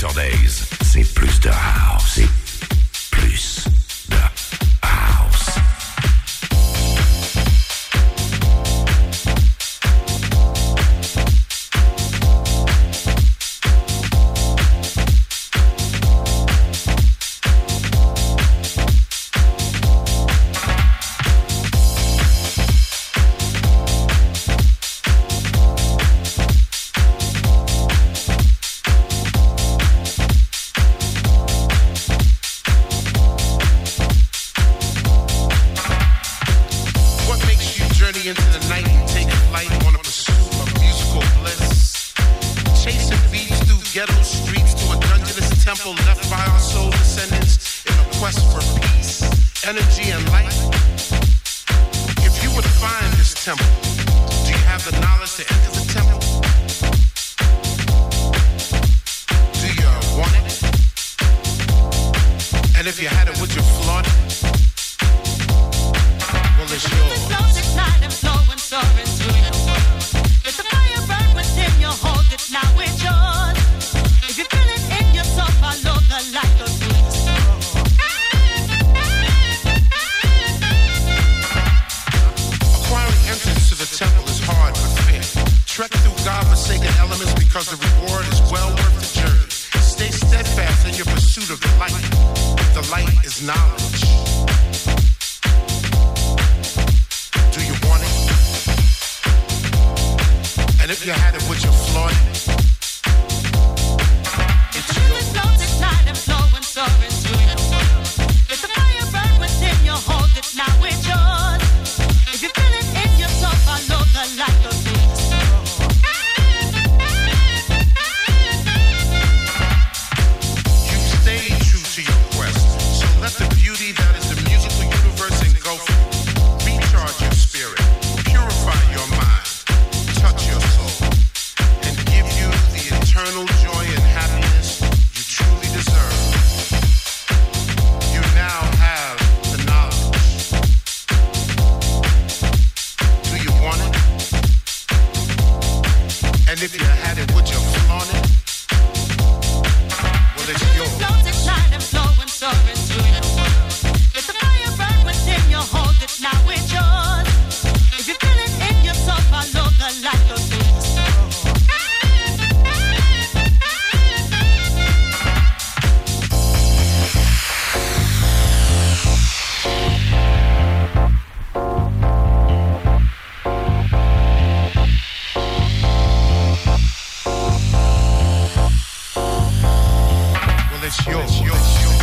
Days, c'est plus de house, c'est plus de house. Into the night and take flight on a pursuit of musical bliss. Chasing beats through ghetto streets to a dungeonous temple left by our soul descendants in a quest for peace, energy, and light. If you would find this temple, do you have the knowledge to enter the temple? Do you want it? And if you had it, would you flaunt it? Well, it's yours. Soaring through your world. Let the fire burn within you, hold it, now it's yours. If you feel it in yourself, follow the light of truth. Acquiring entrance to the temple is hard but fair. Trek through God-forsaken elements because the reward is well worth the journey. Stay steadfast in your pursuit of the light. The light is knowledge. Do you want it? And if you had it, would you flaunt it? It's yours. Flows at night and flowing, soaring through your world. Let the fire burn within you, hold it, now it's yours. If you feel it in yourself, follow the light of truth. You stay true to your quest, so let the beauty that is the musical universe engulf you. Recharge your spirit, purify your mind, touch your soul, and give you the eternal joy and happiness you truly deserve. You now have the knowledge. Do you want it? And if you had it, would you flaunt it? Well, it's yours. Flows at night and flowing, soaring through your world. Let the fire burn within you, hold it, now it's yours. If you feel it in yourself, follow the light of truth. Well, it's yours.